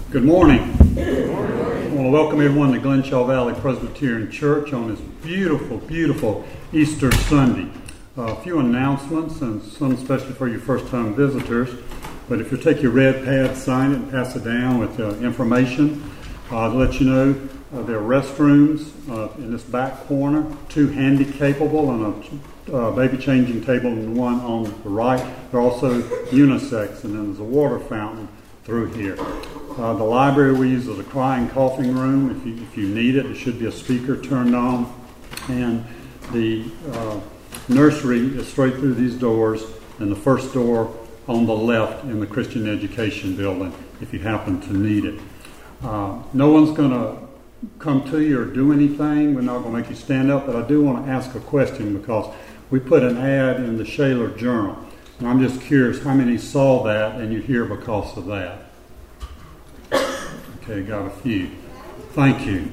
Good morning. Good morning. I want to welcome everyone to Glenshaw Valley Presbyterian Church on this beautiful, beautiful Easter Sunday. A few announcements, and some especially for your first-time visitors. But if you take your red pad, sign it, and pass it down with information. To let you know, there are restrooms in this back corner, 2 handy-capable and a baby-changing table and one on the right. They're also unisex, and then there's a water fountain through here. The library we use as a crying coughing room. If you need it, there should be a speaker turned on. And the nursery is straight through these doors, and the first door on the left in the Christian Education Building, if you happen to need it. No one's going to come to you or do anything. We're not going to make you stand up, but I do want to ask a question because we put an ad in the Shaler Journal. And I'm just curious how many saw that and you're here because of that. Okay, got a few. Thank you.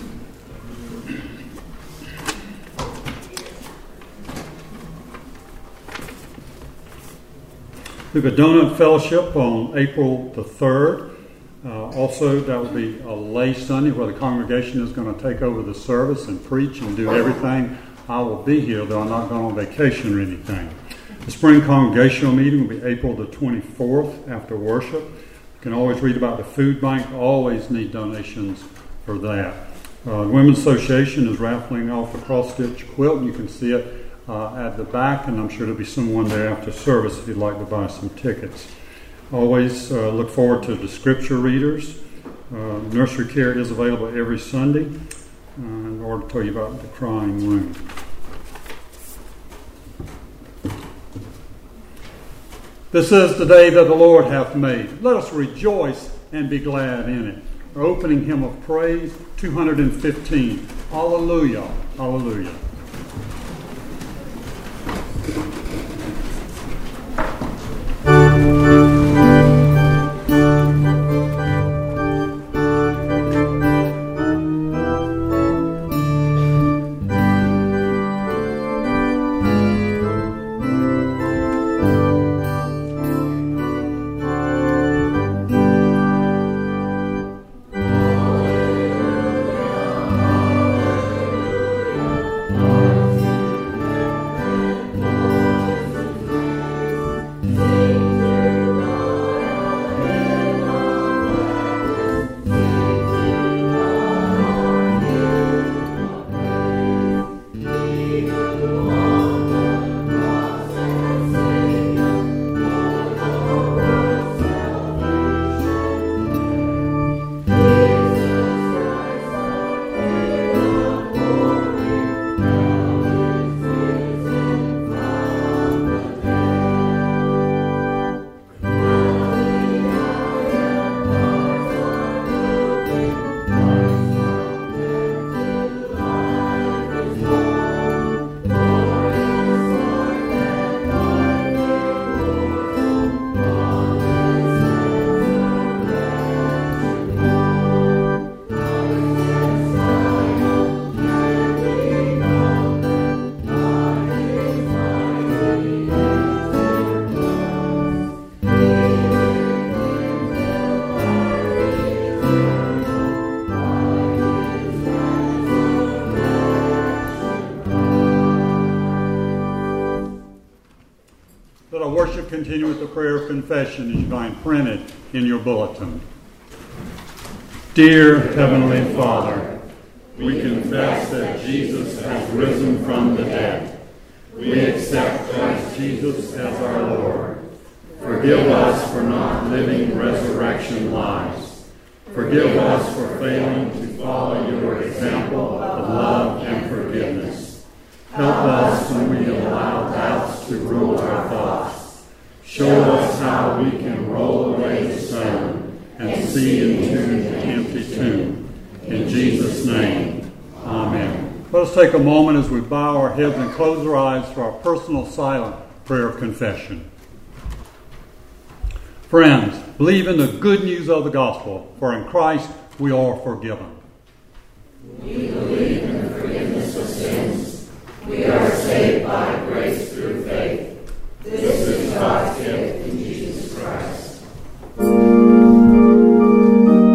We have a donut fellowship on April the 3rd. Also, that will be a lay Sunday where the congregation is going to take over the service and preach and do everything. I will be here, though I'm not going on vacation or anything. The spring congregational meeting will be April the 24th after worship. You can always read about the food bank. Always need donations for that. The Women's Association is raffling off a cross-stitch quilt. You can see it at the back, and I'm sure there'll be someone there after service if you'd like to buy some tickets. Always look forward to the scripture readers. Nursery care is available every Sunday in order to tell you about the crying room. This is the day that the Lord hath made. Let us rejoice and be glad in it. Our opening hymn of praise, 215. Hallelujah, hallelujah. Continue with the prayer of confession as you find printed in your bulletin. Dear Heavenly Father, we confess that Jesus has risen from the dead. We accept Christ Jesus as our Lord. Forgive us for not living resurrection lives. Forgive us for failing to follow your example of love and forgiveness. Help us when we allow doubts to rule our thoughts. Show us how we can roll away the stone and see into the empty tomb. In Jesus' name, amen. Let us take a moment as we bow our heads and close our eyes for our personal silent prayer of confession. Friends, believe in the good news of the gospel, for in Christ we are forgiven. We believe in the forgiveness of sins. We are saved by grace through faith. This is God's gift in Jesus Christ.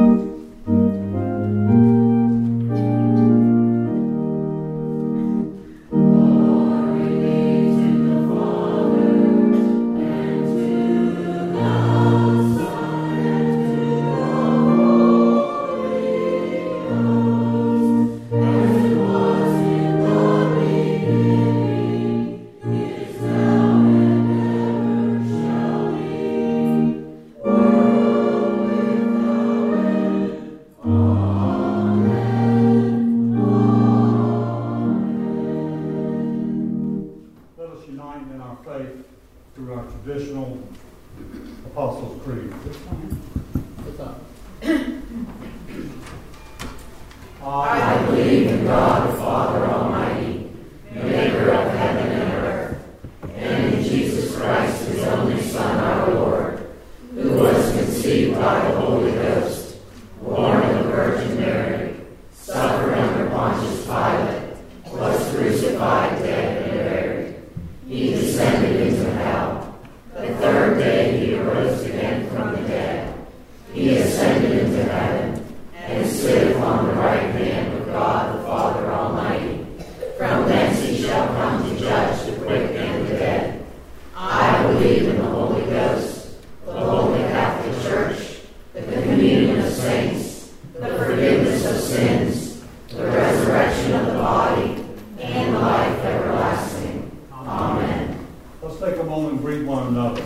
God the Father Almighty, maker of heaven and earth, and in Jesus Christ, his only Son, our Lord, who was conceived by the Holy Ghost, born of the Virgin Mary, suffered under Pontius Pilate, was crucified, dead, and buried. He descended into hell. The third day he arose again from the dead. He ascended into heaven, and sitteth on the right hand of God the Father Almighty. From thence he shall come to judge the quick and the dead. I believe in the Holy Ghost, the Holy Catholic Church, the communion of saints, the forgiveness of sins, the resurrection of the body, and life everlasting. Amen. Let's take a moment and greet one another.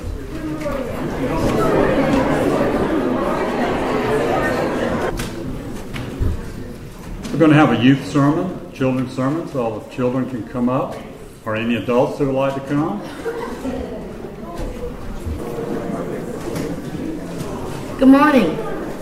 We're going to have a youth sermon, children's sermon, so all the children can come up, or any adults who would like to come. Good morning.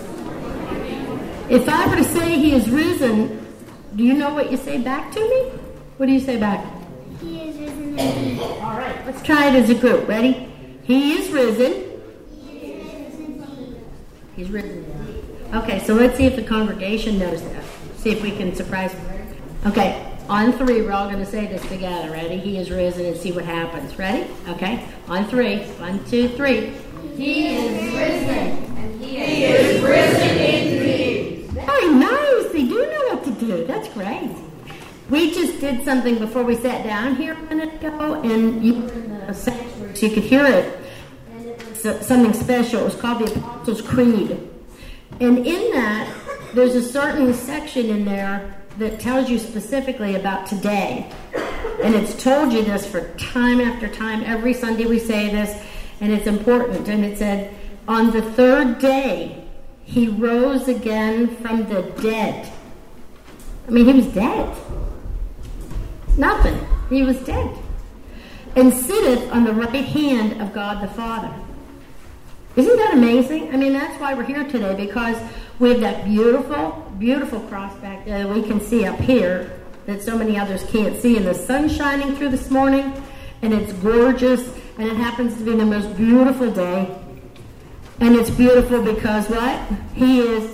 If I were to say he is risen, do you know what you say back to me? What do you say back? He is risen indeed. All right, let's try it as a group. Ready? He is risen. He is risen indeed. He's risen. Okay, so let's see if the congregation knows that. See if we can surprise them. Okay, on three, we're all going to say this together. Ready? He is risen, and see what happens. Ready? Okay, on three. 1, 2, 3. He is risen. And he is risen indeed. Very nice. They do know what to do. That's great. We just did something before we sat down here a minute ago, and you were in the sanctuary, so you could hear it. And it was something special. It was called the Apostles' Creed. And in that, there's a certain section in there that tells you specifically about today. And it's told you this for time after time. Every Sunday we say this, and it's important. And it said, on the third day, he rose again from the dead. I mean, he was dead. Nothing. He was dead. And sitteth on the right hand of God the Father. Isn't that amazing? I mean, that's why we're here today, because we have that beautiful, beautiful cross back there that we can see up here that so many others can't see. And the sun's shining through this morning, and it's gorgeous, and it happens to be the most beautiful day. And it's beautiful because what? He is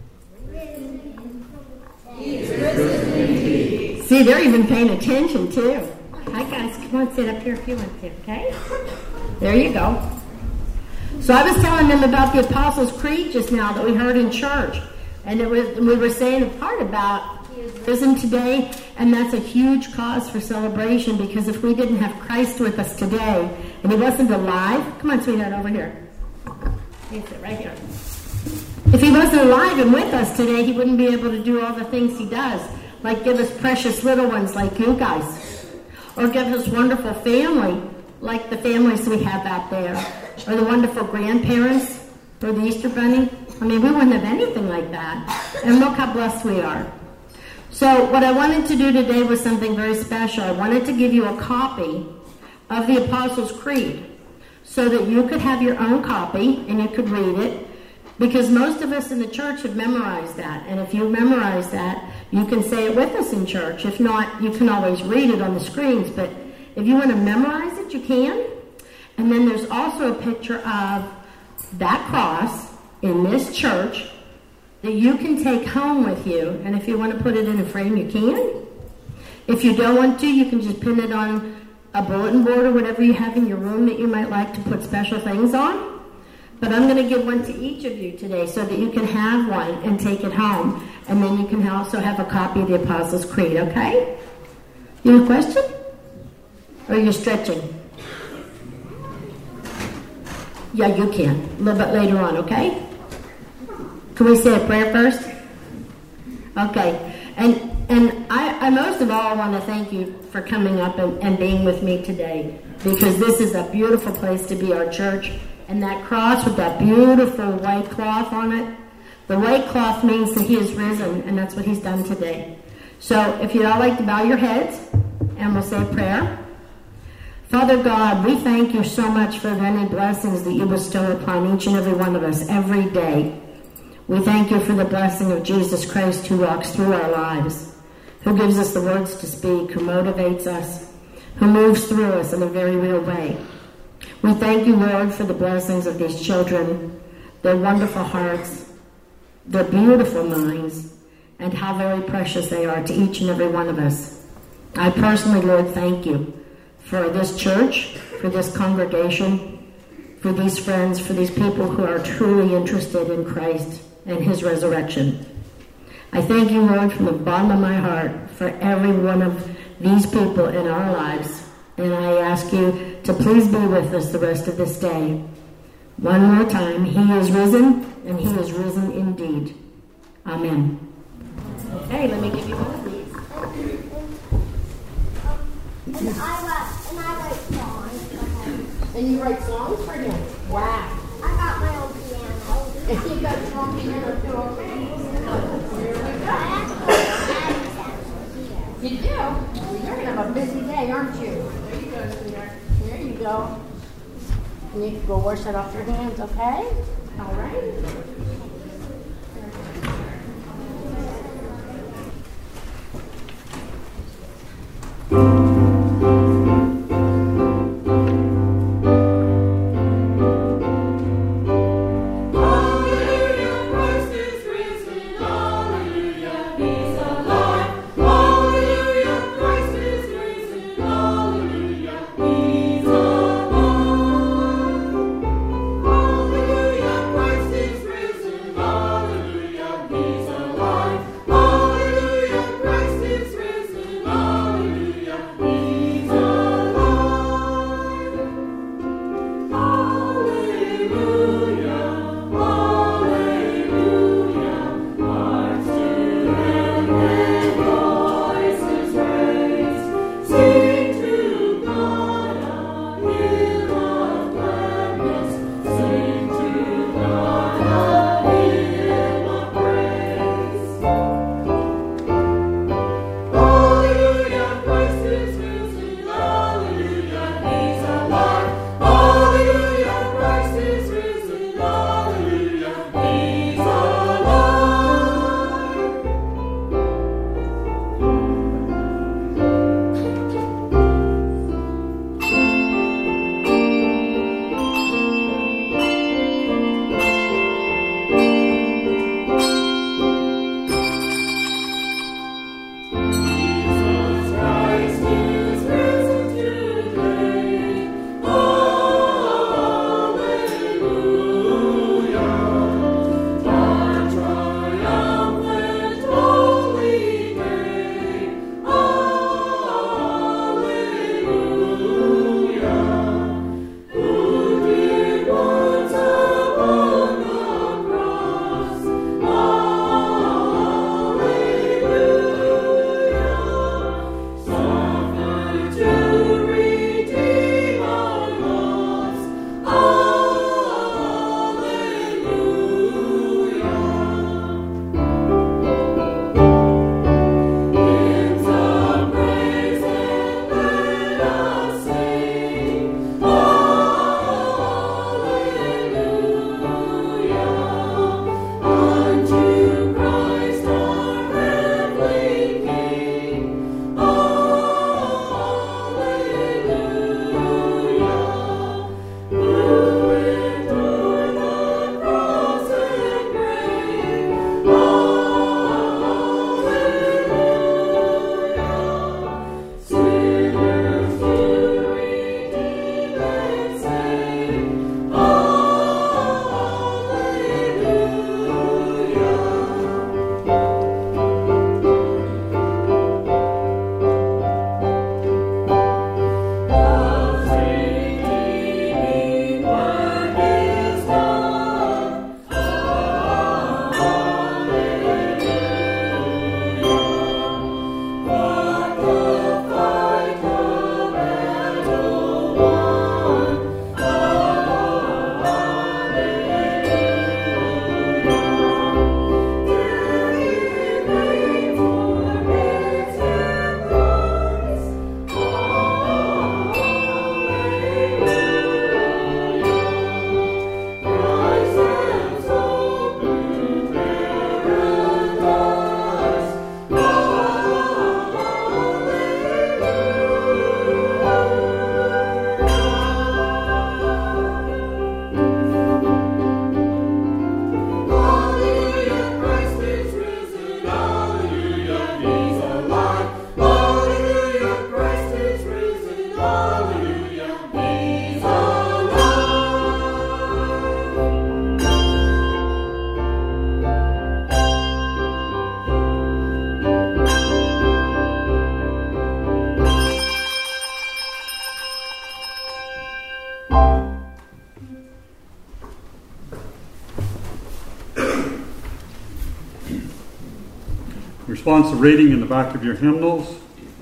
risen indeed. See, they're even paying attention, too. Hi, guys. Come on, sit up here if you want to, okay? There you go. So I was telling them about the Apostles' Creed just now that we heard in church. And we were saying a part about he is risen today, and that's a huge cause for celebration, because if we didn't have Christ with us today, and he wasn't alive, come on, sweetheart, over here. You sit right here. If he wasn't alive and with us today, he wouldn't be able to do all the things he does, like give us precious little ones like you guys, or give us wonderful family like the families we have out there, or the wonderful grandparents, or the Easter Bunny. I mean, we wouldn't have anything like that. And look how blessed we are. So what I wanted to do today was something very special. I wanted to give you a copy of the Apostles' Creed so that you could have your own copy and you could read it, because most of us in the church have memorized that. And if you memorize that, you can say it with us in church. If not, you can always read it on the screens. But if you want to memorize it, you can. And then there's also a picture of that cross in this church that you can take home with you. And if you want to put it in a frame, you can. If you don't want to, you can just pin it on a bulletin board or whatever you have in your room that you might like to put special things on. But I'm going to give one to each of you today so that you can have one and take it home. And then you can also have a copy of the Apostles' Creed, okay? You have a question? Or you're stretching? Yeah, you can. A little bit later on, okay? Can we say a prayer first? Okay. And I most of all want to thank you for coming up and being with me today, because this is a beautiful place to be, our church. And that cross with that beautiful white cloth on it, the white cloth means that he is risen, and that's what he's done today. So if you'd all like to bow your heads, and we'll say a prayer. Father God, we thank you so much for the many blessings that you bestow upon each and every one of us every day. We thank you for the blessing of Jesus Christ who walks through our lives. who gives us the words to speak, who motivates us, who moves through us in a very real way. We thank you, Lord, for the blessings of these children, their wonderful hearts, their beautiful minds, and how very precious they are to each and every one of us. I personally, Lord, thank you for this church, for this congregation, for these friends, for these people who are truly interested in Christ and his resurrection. I thank you, Lord, from the bottom of my heart for every one of these people in our lives. And I ask you to please be with us the rest of this day. One more time, he is risen, and he is risen indeed. Amen. Okay, let me give you one of these. And I write songs. And you write songs for him? Wow. I got my own piano. And you got your own piano too, okay? You do? Well, you're going to have a busy day, aren't you? There you go, sweetheart. There you go. And you can go wash that off your hands, okay? All right. Risen. Responsive reading in the back of your hymnals.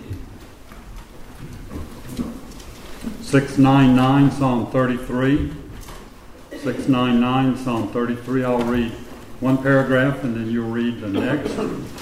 699, Psalm 33. 699, Psalm 33. I'll read one paragraph and then you'll read the next.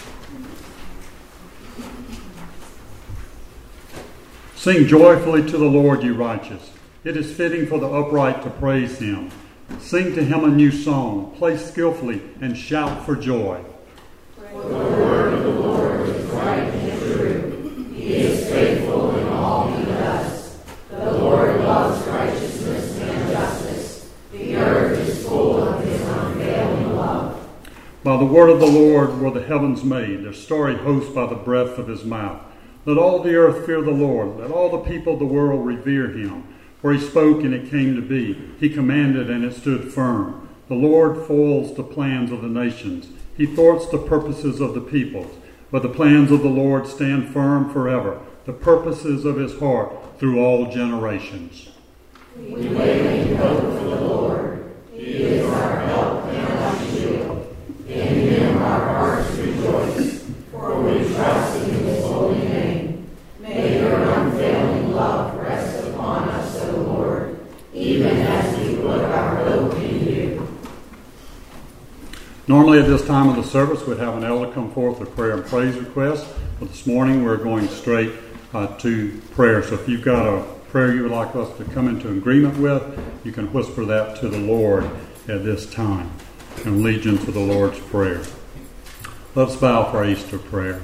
Sing joyfully to the Lord, you righteous. It is fitting for the upright to praise him. Sing to him a new song. Play skillfully and shout for joy. For the word of the Lord is right and true. He is faithful in all he does. The Lord loves righteousness and justice. The earth is full of his unfailing love. By the word of the Lord were the heavens made, their starry host by the breath of his mouth. Let all the earth fear the Lord. Let all the people of the world revere him. For he spoke and it came to be. He commanded and it stood firm. The Lord foils the plans of the nations. He thwarts the purposes of the peoples. But the plans of the Lord stand firm forever, the purposes of his heart through all generations. We wait in hope for the Lord. He is our help and our shield. In him our hearts rejoice, for we trust in his holy name. May your unfailing love rest upon us, O Lord, even as we put our hope in you. Normally at this time of the service, we'd have an elder come forth with prayer and praise requests. But this morning, we're going straight to prayer. So if you've got a prayer you would like us to come into agreement with, you can whisper that to the Lord at this time in allegiance to the Lord's Prayer. Let's bow for our Easter prayer.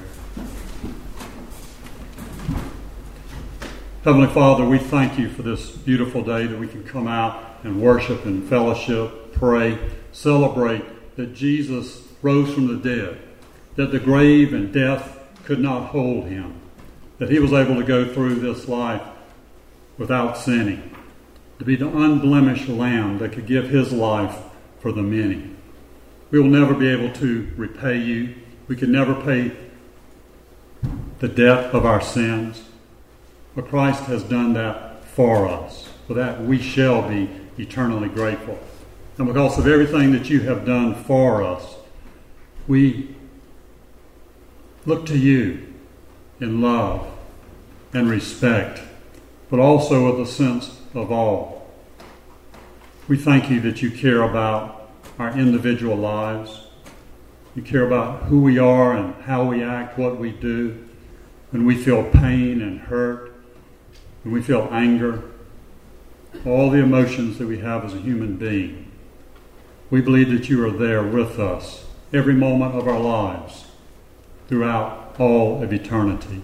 Heavenly Father, we thank you for this beautiful day that we can come out and worship and fellowship, pray, celebrate that Jesus rose from the dead, that the grave and death could not hold him, that he was able to go through this life without sinning, to be the unblemished lamb that could give his life for the many. We will never be able to repay you. We can never pay the debt of our sins. But Christ has done that for us. For that we shall be eternally grateful. And because of everything that you have done for us, we look to you in love and respect, but also with a sense of awe. We thank you that you care about our individual lives. You care about who we are and how we act, what we do. When we feel pain and hurt, when we feel anger, all the emotions that we have as a human being, we believe that you are there with us every moment of our lives throughout all of eternity.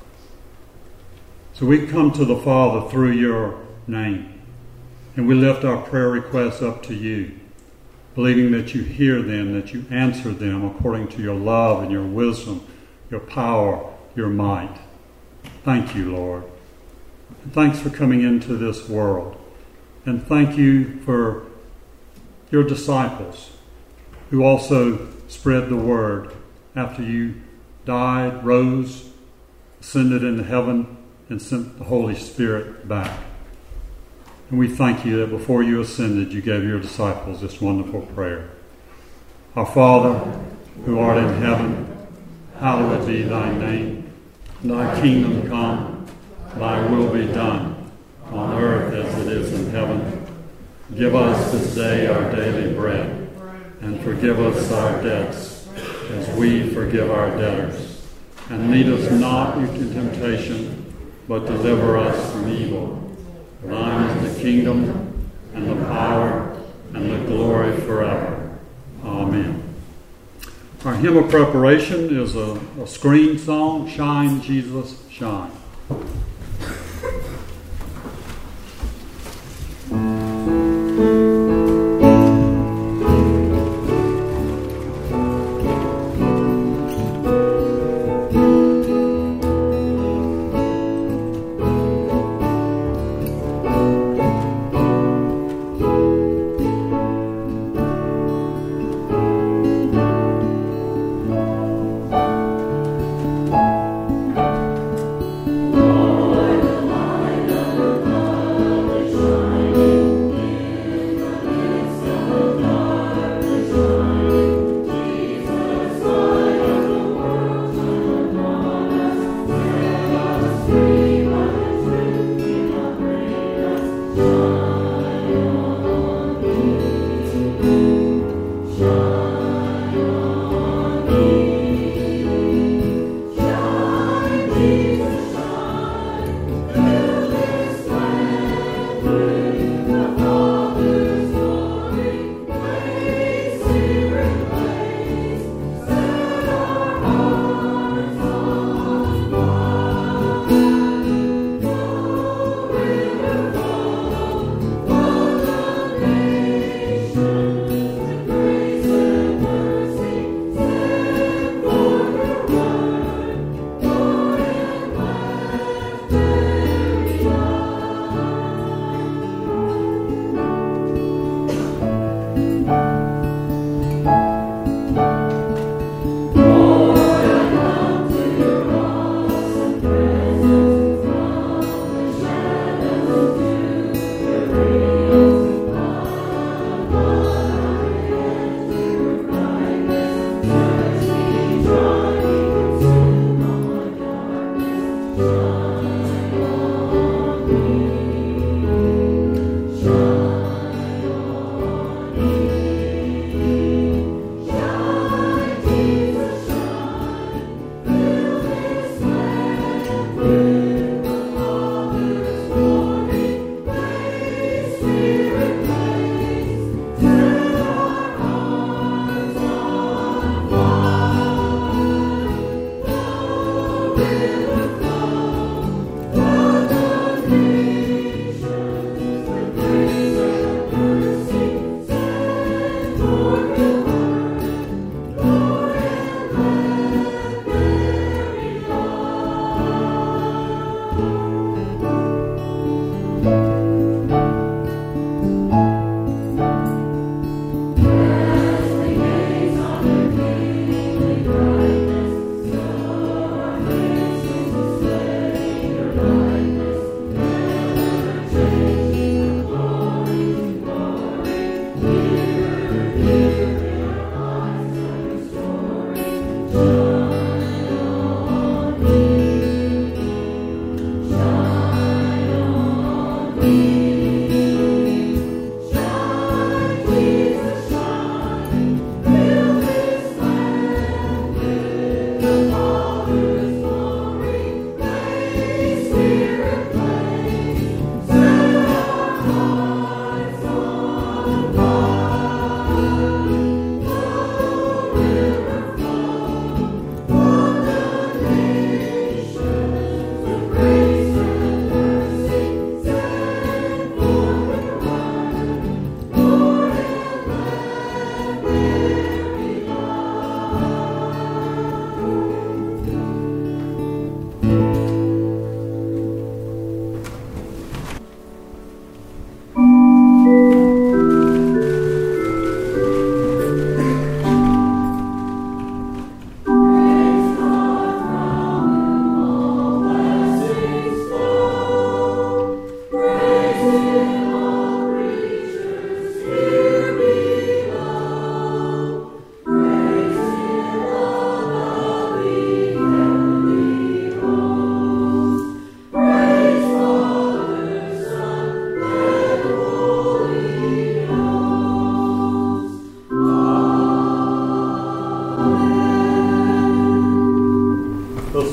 So we come to the Father through your name, and we lift our prayer requests up to you, believing that you hear them, that you answer them according to your love and your wisdom, your power, your might. Thank you, Lord. And thanks for coming into this world. And thank you for your disciples who also spread the word after you died, rose, ascended into heaven, and sent the Holy Spirit back. And we thank you that before you ascended, you gave your disciples this wonderful prayer. Our Father, who art in heaven, hallowed be thy name. Thy kingdom come, thy will be done, on earth as it is in heaven. Give us this day our daily bread, and forgive us our debts, as we forgive our debtors. And lead us not into temptation, but deliver us from evil. Thine is the kingdom, and the power, and the glory forever. Amen. Our hymn of preparation is a screen song, Shine, Jesus, Shine. Oh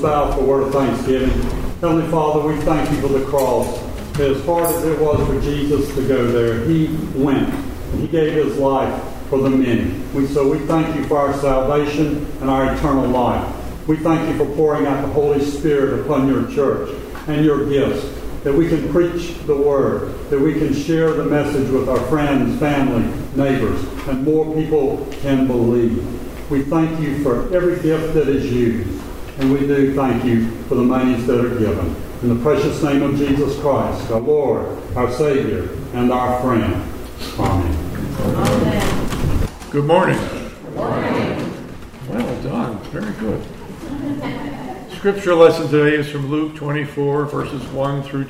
bow for a word of thanksgiving. Heavenly Father, we thank you for the cross. As hard as it was for Jesus to go there, he went. He gave his life for the many. So we thank you for our salvation and our eternal life. We thank you for pouring out the Holy Spirit upon your church and your gifts, that we can preach the word, that we can share the message with our friends, family, neighbors, and more people can believe. We thank you for every gift that is used, and we do thank you for the monies that are given. In the precious name of Jesus Christ, our Lord, our Savior, and our friend. Amen. Amen. Good morning. Good morning. Well done. Very good. Scripture lesson today is from Luke 24, verses 1 through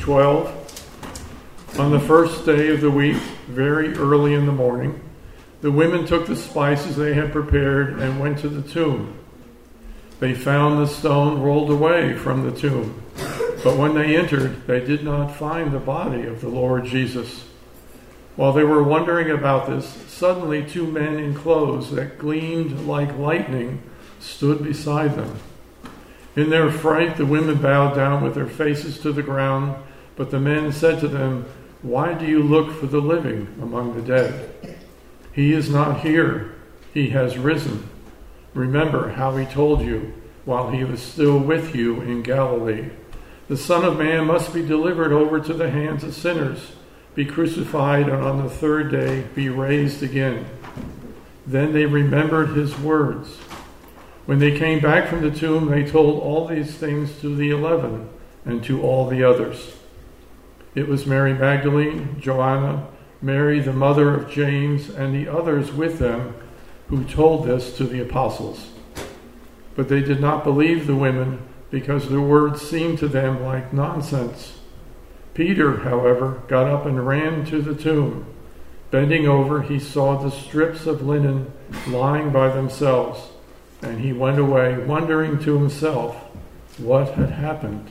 12. On the first day of the week, very early in the morning, the women took the spices they had prepared and went to the tomb. They found the stone rolled away from the tomb, but when they entered, they did not find the body of the Lord Jesus. While they were wondering about this, suddenly 2 men in clothes that gleamed like lightning stood beside them. In their fright, the women bowed down with their faces to the ground, but the men said to them, "Why do you look for the living among the dead? He is not here. He has risen. Remember how he told you while he was still with you in Galilee. The Son of Man must be delivered over to the hands of sinners, be crucified, and on the third day be raised again." Then they remembered his words. When they came back from the tomb, they told all these things to the 11 and to all the others. It was Mary Magdalene, Joanna, Mary the mother of James, and the others with them who told this to the apostles. But they did not believe the women because their words seemed to them like nonsense. Peter, however, got up and ran to the tomb. Bending over, he saw the strips of linen lying by themselves, and he went away wondering to himself what had happened.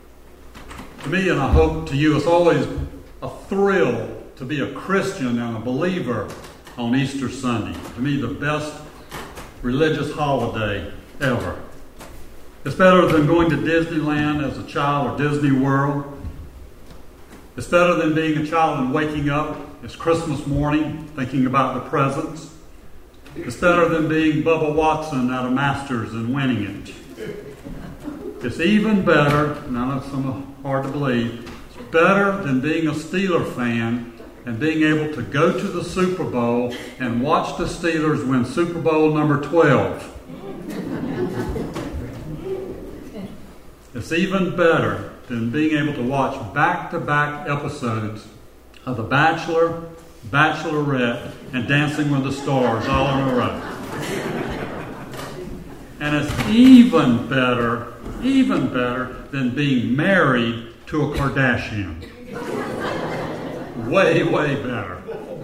To me, and I hope to you, it's always a thrill to be a Christian and a believer on Easter Sunday. To me, the best religious holiday ever. It's better than going to Disneyland as a child or Disney World. It's better than being a child and waking up. It's Christmas morning thinking about the presents. It's better than being Bubba Watson at a Masters and winning it. It's even better, now that's hard to believe, it's better than being a Steeler fan and being able to go to the Super Bowl and watch the Steelers win Super Bowl number 12. It's even better than being able to watch back-to-back episodes of The Bachelor, Bachelorette, and Dancing with the Stars all in a row. And it's even better than being married to a Kardashian. Way, way better.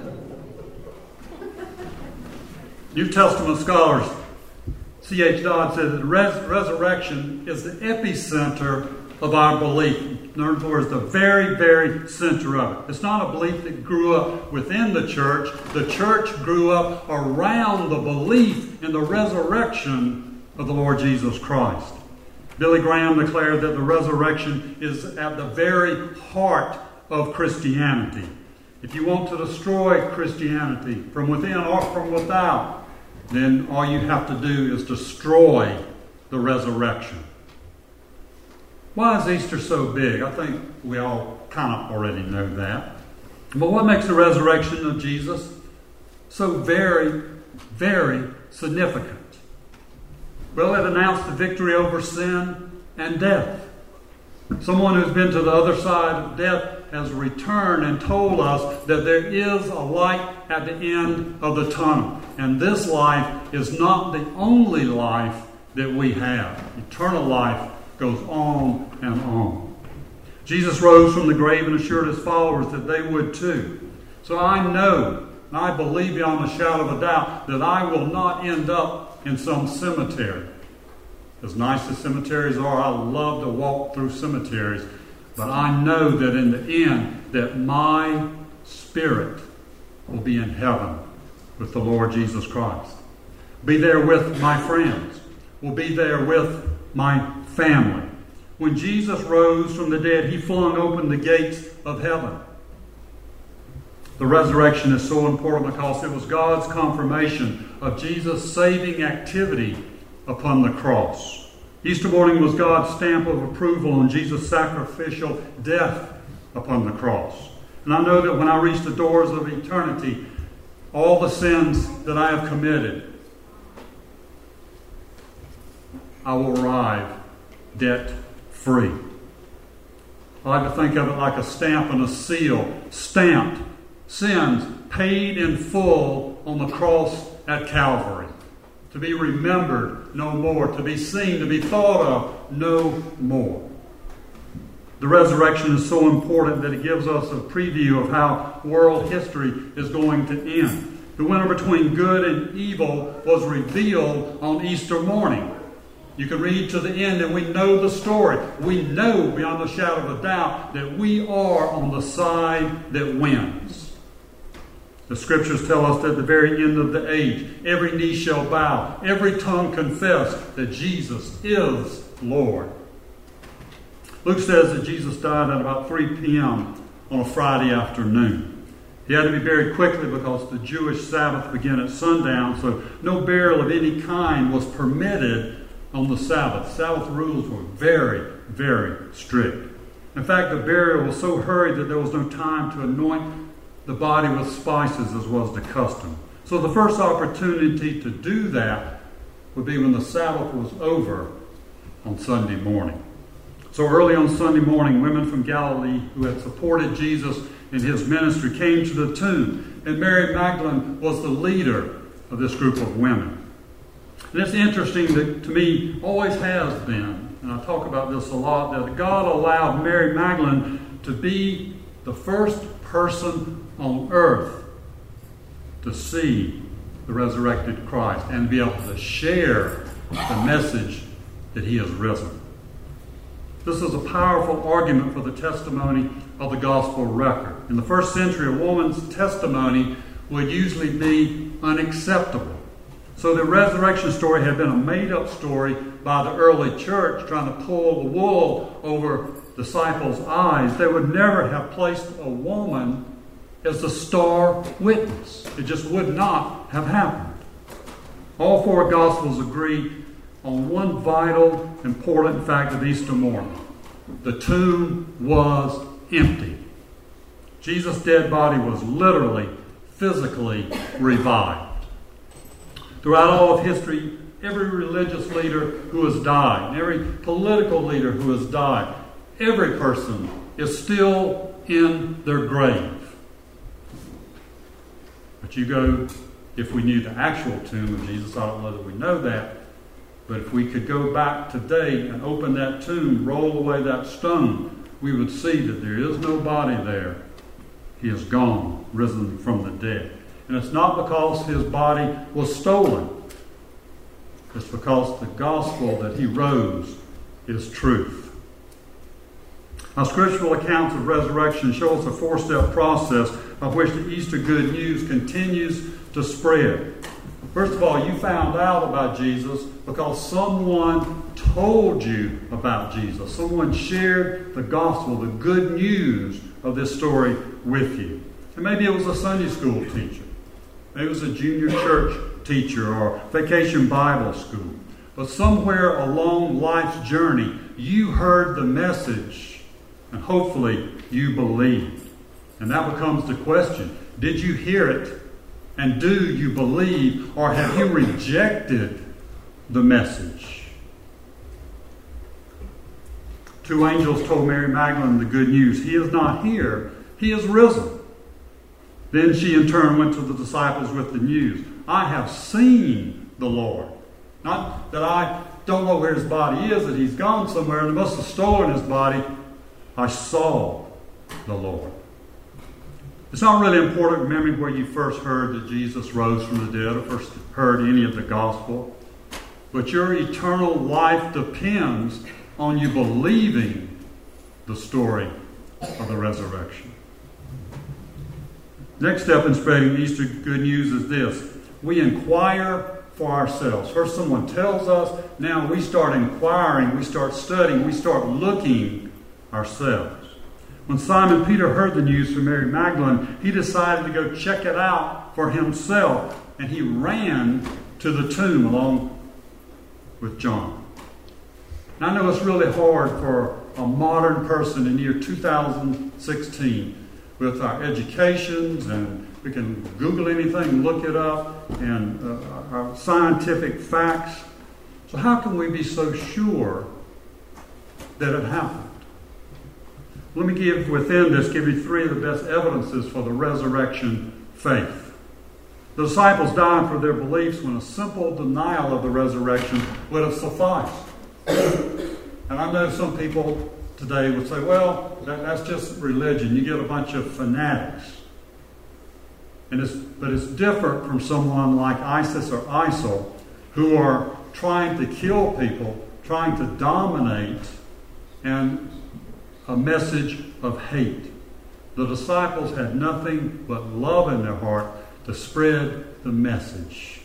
New Testament scholars C.H. Dodd said that resurrection is the epicenter of our belief. In other words, the very, very center of it. It's not a belief that grew up within the church. The church grew up around the belief in the resurrection of the Lord Jesus Christ. Billy Graham declared that the resurrection is at the very heart of Christianity. If you want to destroy Christianity from within or from without, then all you have to do is destroy the resurrection. Why is Easter so big? I think we all kind of already know that. But what makes the resurrection of Jesus so very, very significant? Well, it announced the victory over sin and death. Someone who's been to the other side of death has returned and told us that there is a light at the end of the tunnel. And this life is not the only life that we have. Eternal life goes on and on. Jesus rose from the grave and assured his followers that they would too. So I know, and I believe beyond a shadow of a doubt, that I will not end up in some cemetery. As nice as cemeteries are, I love to walk through cemeteries. But I know that in the end, that my spirit will be in heaven with the Lord Jesus Christ. Be there with my friends. Will be there with my family. When Jesus rose from the dead, he flung open the gates of heaven. The resurrection is so important because it was God's confirmation of Jesus' saving activity upon the cross. Easter morning was God's stamp of approval on Jesus' sacrificial death upon the cross. And I know that when I reach the doors of eternity, all the sins that I have committed, I will arrive debt-free. I like to think of it like a stamp and a seal. Stamped. Sins paid in full on the cross at Calvary. To be remembered no more. To be seen, to be thought of no more. The resurrection is so important that it gives us a preview of how world history is going to end. The winter between good and evil was revealed on Easter morning. You can read to the end and we know the story. We know beyond a shadow of a doubt that we are on the side that wins. The scriptures tell us that at the very end of the age, every knee shall bow, every tongue confess that Jesus is Lord. Luke says that Jesus died at about 3 p.m. on a Friday afternoon. He had to be buried quickly because the Jewish Sabbath began at sundown, so no burial of any kind was permitted on the Sabbath. Sabbath rules were very, very strict. In fact, the burial was so hurried that there was no time to anoint the body with spices as was the custom. So the first opportunity to do that would be when the Sabbath was over on Sunday morning. So early on Sunday morning, women from Galilee who had supported Jesus in his ministry came to the tomb, and Mary Magdalene was the leader of this group of women. And it's interesting that, to me, always has been, and I talk about this a lot, that God allowed Mary Magdalene to be the first person on earth to see the resurrected Christ and be able to share the message that he has risen. This is a powerful argument for the testimony of the gospel record. In the first century, a woman's testimony would usually be unacceptable. So the resurrection story had been a made-up story by the early church trying to pull the wool over disciples' eyes. They would never have placed a woman as the star witness. It just would not have happened. All four Gospels agree on one vital, important fact of Easter morning. The tomb was empty. Jesus' dead body was literally, physically revived. Throughout all of history, every religious leader who has died, every political leader who has died, every person is still in their grave. But you go, if we knew the actual tomb of Jesus, I don't know that we know that, but if we could go back today and open that tomb, roll away that stone, we would see that there is no body there. He is gone, risen from the dead. And it's not because his body was stolen. It's because the gospel that he rose is truth. Now, scriptural accounts of resurrection show us a four-step process by which the Easter good news continues to spread. First of all, you found out about Jesus because someone told you about Jesus. Someone shared the gospel, the good news of this story with you. And maybe it was a Sunday school teacher. Maybe it was a junior church teacher or vacation Bible school. But somewhere along life's journey, you heard the message, and hopefully you believed. And that becomes the question. Did you hear it? And do you believe, or have you rejected the message? Two angels told Mary Magdalene the good news. He is not here. He is risen. Then she in turn went to the disciples with the news. I have seen the Lord. Not that I don't know where his body is, that he's gone somewhere and they must have stolen his body. I saw the Lord. It's not really important remembering where you first heard that Jesus rose from the dead or first heard any of the gospel. But your eternal life depends on you believing the story of the resurrection. Next step in spreading Easter good news is this. We inquire for ourselves. First someone tells us, now we start inquiring, we start studying, we start looking ourselves. When Simon Peter heard the news from Mary Magdalene, he decided to go check it out for himself, and he ran to the tomb along with John. Now, I know it's really hard for a modern person in year 2016 with our educations, and we can Google anything, look it up, and our scientific facts. So how can we be so sure that it happened? Let me give you three of the best evidences for the resurrection faith. The disciples died for their beliefs when a simple denial of the resurrection would have sufficed. And I know some people today would say, well, that's just religion. You get a bunch of fanatics. But it's different from someone like ISIS or ISIL, who are trying to kill people, trying to dominate, and a message of hate. The disciples had nothing but love in their heart to spread the message.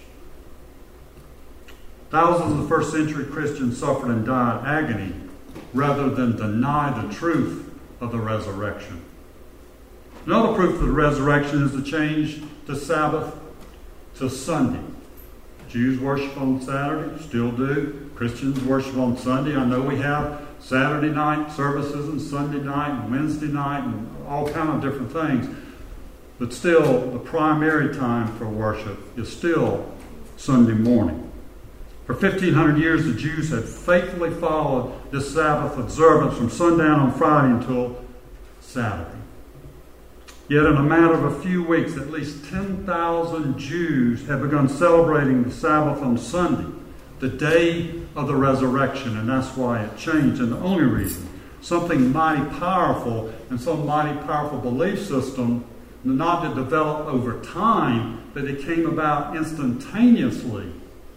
Thousands of first century Christians suffered and died agony rather than deny the truth of the resurrection. Another proof of the resurrection is the change to Sabbath to Sunday. Jews worship on Saturday, still do. Christians worship on Sunday. I know we have Saturday night services and Sunday night and Wednesday night and all kind of different things. But still, the primary time for worship is still Sunday morning. For 1,500 years, the Jews had faithfully followed this Sabbath observance from sundown on Friday until Saturday. Yet in a matter of a few weeks, at least 10,000 Jews have begun celebrating the Sabbath on Sunday, the day of the resurrection, and that's why it changed. And the only reason, something mighty powerful and some mighty powerful belief system, not to develop over time, but it came about instantaneously.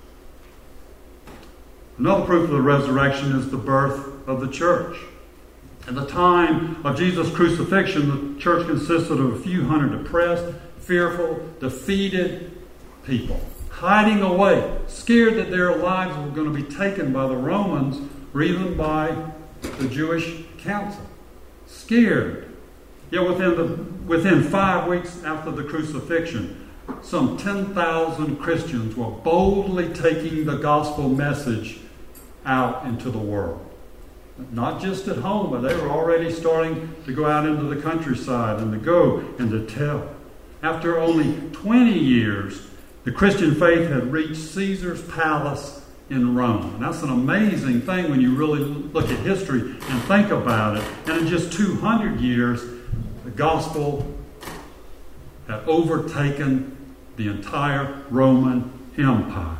Another proof of the resurrection is the birth of the church. At the time of Jesus' crucifixion, the church consisted of a few hundred depressed, fearful, defeated people, hiding away, scared that their lives were going to be taken by the Romans or even by the Jewish council. Scared. Yet within 5 weeks after the crucifixion, some 10,000 Christians were boldly taking the gospel message out into the world. Not just at home, but they were already starting to go out into the countryside and to go and to tell. After only 20 years, the Christian faith had reached Caesar's palace in Rome. And that's an amazing thing when you really look at history and think about it. And in just 200 years, the gospel had overtaken the entire Roman Empire.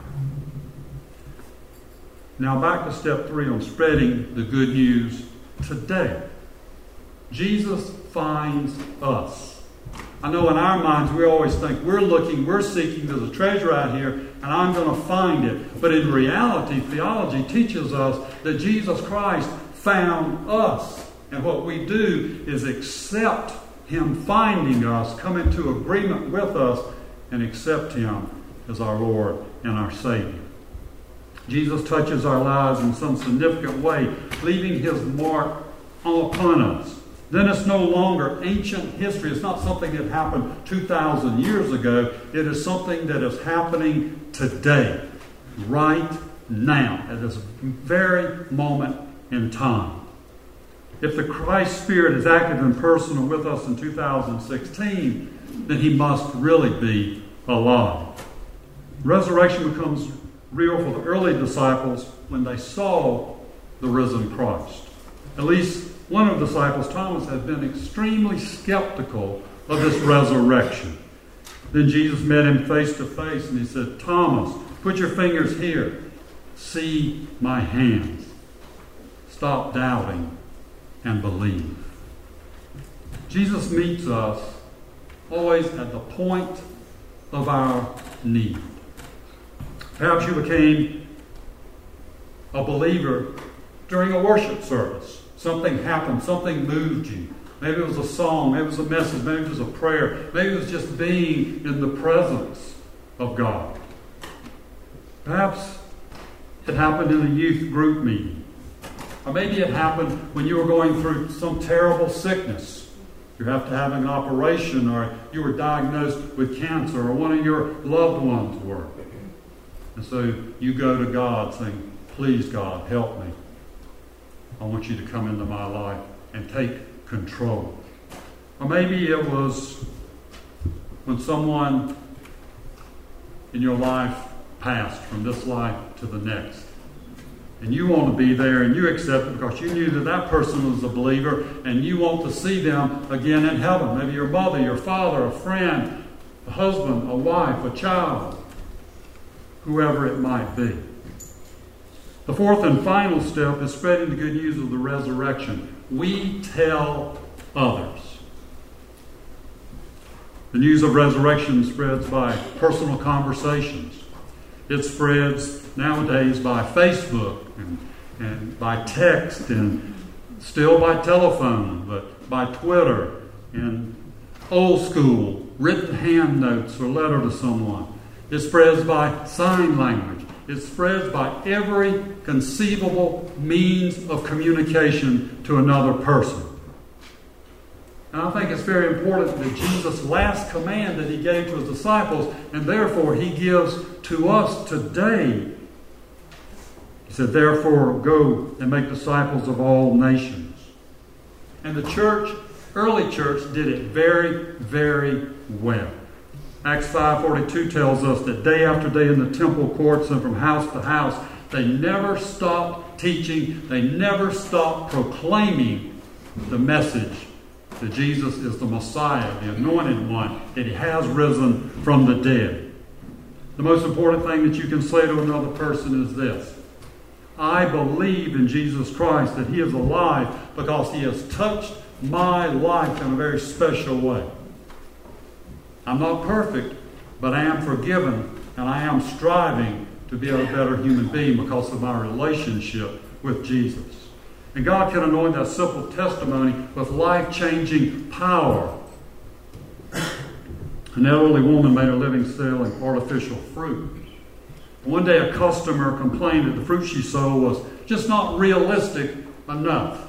Now back to step 3 on spreading the good news today. Jesus finds us. I know in our minds we always think we're looking, we're seeking, there's a treasure out here and I'm going to find it. But in reality, theology teaches us that Jesus Christ found us. And what we do is accept Him finding us, come into agreement with us, and accept Him as our Lord and our Savior. Jesus touches our lives in some significant way, leaving His mark upon us. Then it's no longer ancient history. It's not something that happened 2,000 years ago. It is something that is happening today, right now, at this very moment in time. If the Christ Spirit is active and personal with us in 2016, then He must really be alive. Resurrection becomes real for the early disciples when they saw the risen Christ. At least one of the disciples, Thomas, had been extremely skeptical of this resurrection. Then Jesus met him face to face and He said, Thomas, put your fingers here. See my hands. Stop doubting and believe. Jesus meets us always at the point of our need. Perhaps you became a believer during a worship service. Something happened. Something moved you. Maybe it was a song. Maybe it was a message. Maybe it was a prayer. Maybe it was just being in the presence of God. Perhaps it happened in a youth group meeting. Or maybe it happened when you were going through some terrible sickness. You're after having an operation, or you were diagnosed with cancer, or one of your loved ones were. And so you go to God saying, please, God, help me. I want you to come into my life and take control. Or maybe it was when someone in your life passed from this life to the next. And you want to be there and you accept it because you knew that that person was a believer and you want to see them again in heaven. Maybe your mother, your father, a friend, a husband, a wife, a child, whoever it might be. The fourth and final step is spreading the good news of the resurrection. We tell others. The news of resurrection spreads by personal conversations. It spreads nowadays by Facebook and by text and still by telephone, but by Twitter and old school written hand notes or letter to someone. It spreads by sign language. It spreads by every conceivable means of communication to another person. And I think it's very important that Jesus' last command that he gave to his disciples, and therefore he gives to us today. He said, therefore, go and make disciples of all nations. And the church, early church, did it very, very well. Acts 5:42 tells us that day after day in the temple courts and from house to house, they never stopped teaching, they never stopped proclaiming the message that Jesus is the Messiah, the anointed one, that he has risen from the dead. The most important thing that you can say to another person is this: I believe in Jesus Christ, that he is alive because he has touched my life in a very special way. I'm not perfect, but I am forgiven, and I am striving to be a better human being because of my relationship with Jesus. And God can anoint that simple testimony with life-changing power. An elderly woman made a living selling artificial fruit. One day a customer complained that the fruit she sold was just not realistic enough.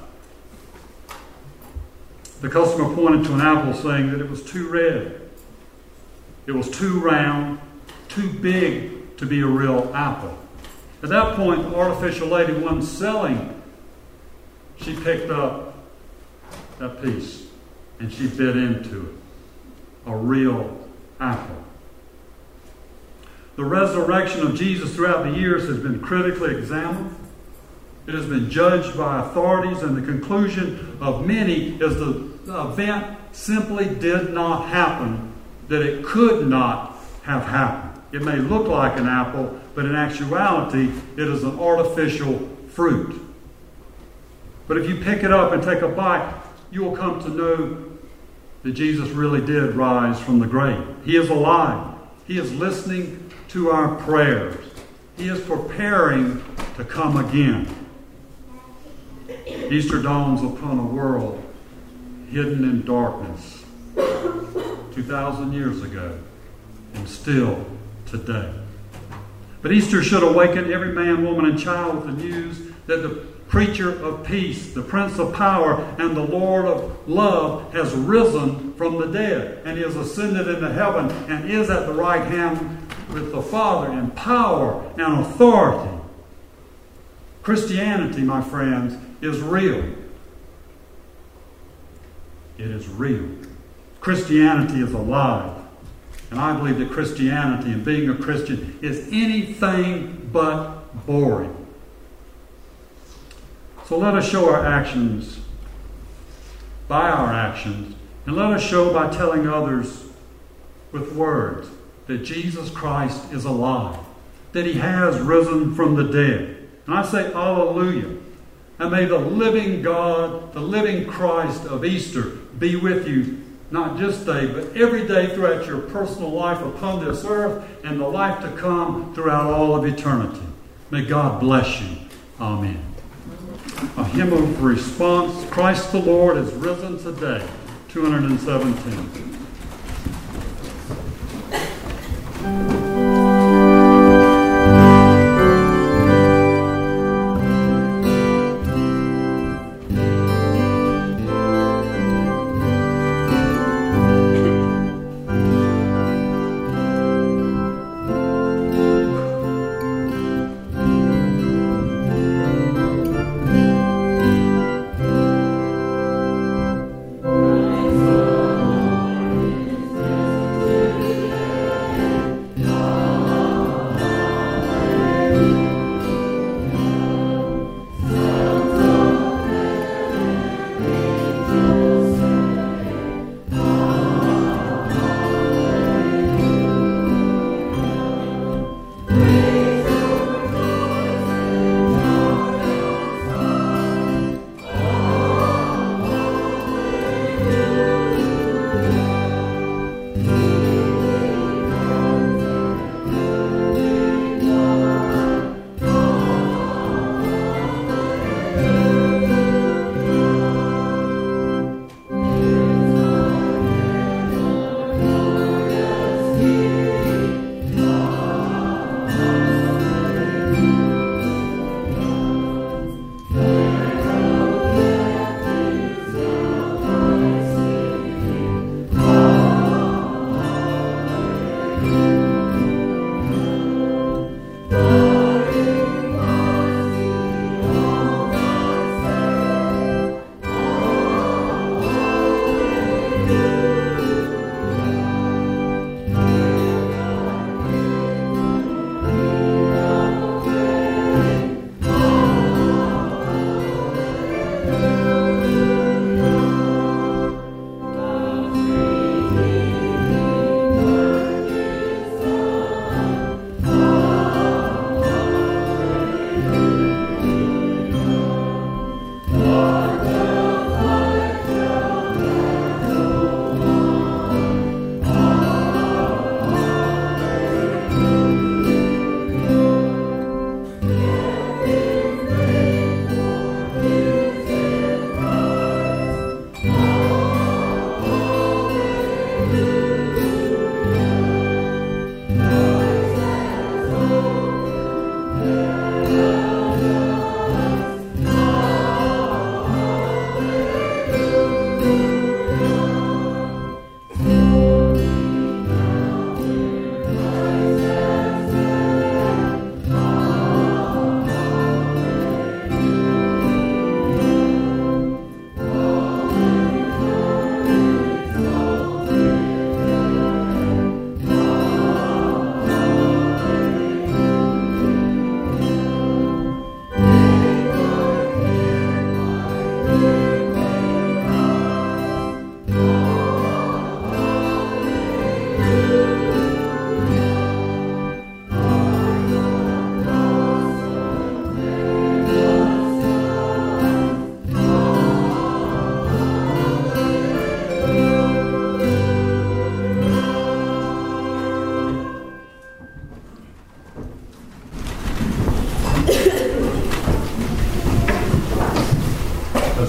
The customer pointed to an apple saying that it was too red. It was too round, too big to be a real apple. At that point, the artificial lady wasn't selling. She picked up that piece and she bit into it. A real apple. The resurrection of Jesus throughout the years has been critically examined. It has been judged by authorities, and the conclusion of many is the event simply did not happen, that it could not have happened. It may look like an apple, but in actuality, it is an artificial fruit. But if you pick it up and take a bite, you will come to know that Jesus really did rise from the grave. He is alive. He is listening to our prayers. He is preparing to come again. Easter dawns upon a world hidden in darkness 2,000 years ago and still today. But Easter should awaken every man, woman, and child with the news that the preacher of peace, the Prince of Power, and the Lord of love has risen from the dead, and he has ascended into heaven and is at the right hand with the Father in power and authority. Christianity, my friends, is real. It is real. Christianity is alive. And I believe that Christianity and being a Christian is anything but boring. So let us show our actions by our actions, and let us show by telling others with words that Jesus Christ is alive, that he has risen from the dead. And I say hallelujah. And may the living God, the living Christ of Easter be with you, not just today, but every day throughout your personal life upon this earth and the life to come throughout all of eternity. May God bless you. Amen. A hymn of response, Christ the Lord is risen today, 217.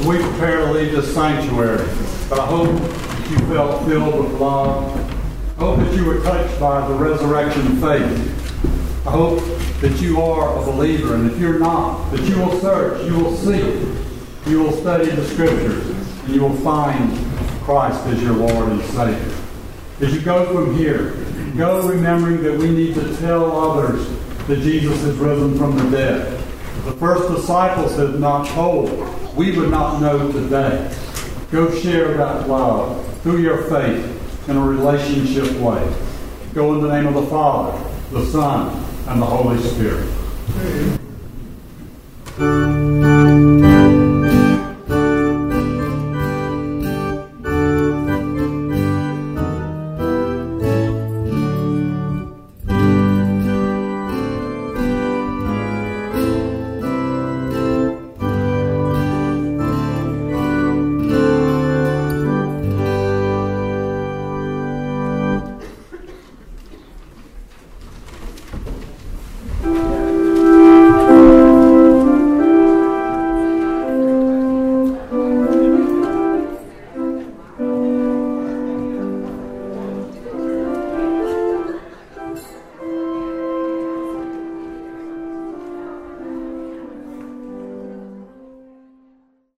we prepare to leave this sanctuary, but I hope that you felt filled with love. I hope that you were touched by the resurrection faith. I hope that you are a believer, and if you're not, that you will search, you will seek, you will study the Scriptures, and you will find Christ as your Lord and Savior. As you go from here, go remembering that we need to tell others that Jesus is risen from the dead. The first disciples have not told. We would not know today. Go share that love through your faith in a relationship way. Go in the name of the Father, the Son, and the Holy Spirit. Amen.